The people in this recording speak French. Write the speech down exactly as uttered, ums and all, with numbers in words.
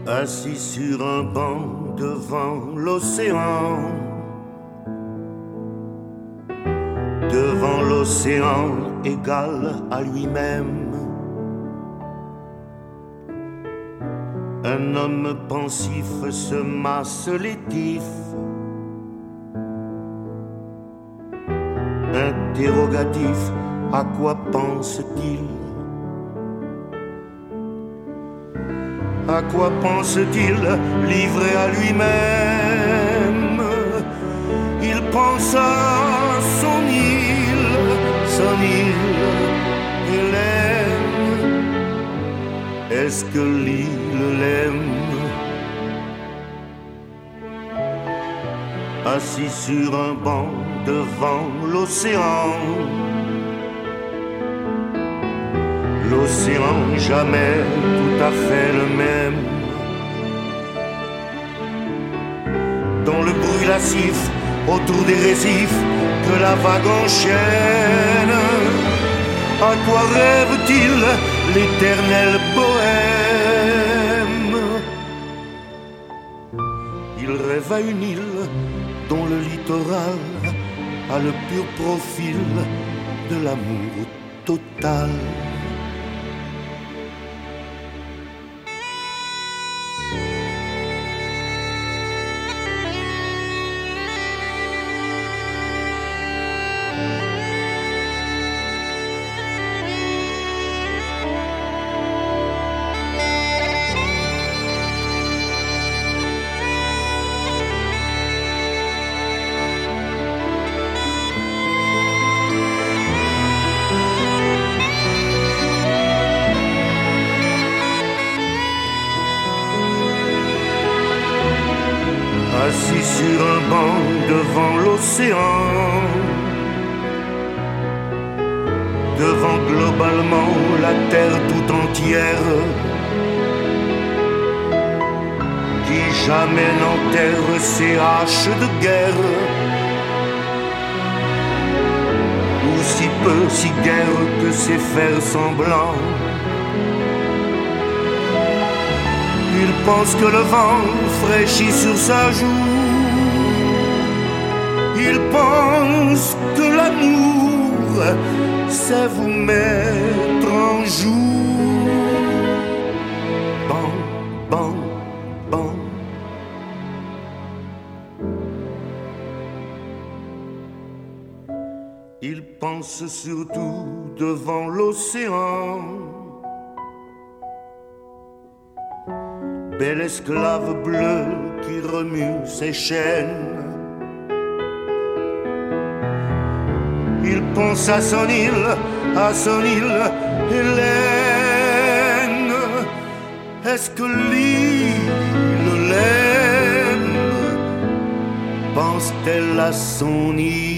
Assis sur un banc devant l'océan, devant l'océan égal à lui-même, un homme pensif se masse l'étif, interrogatif, à quoi pense-t-il? À quoi pense-t-il livré à lui-même? Il pense à son île, son île, Hélène. Est-ce que l'île l'aime? Assis sur un banc devant l'océan, l'océan jamais tout à fait le même, dans le bruit lascif autour des récifs que la vague enchaîne. À quoi rêve-t-il l'éternel bohème? Il rêve à une île dont le littoral a le pur profil de l'amour total. Assis sur un banc devant l'océan, devant globalement la terre tout entière, qui jamais n'enterre ses haches de guerre, ou si peu, si guère que ses fers semblants. Il pense que le vent fraîchit sur sa joue. Il pense que l'amour sait vous mettre en joue. Ban, ban, ban. Il pense surtout devant l'océan. Bel esclave bleu qui remue ses chaînes. Il pense à son île, à son île, Hélène. Est-ce que l'île l'aime? Pense-t-elle à son île?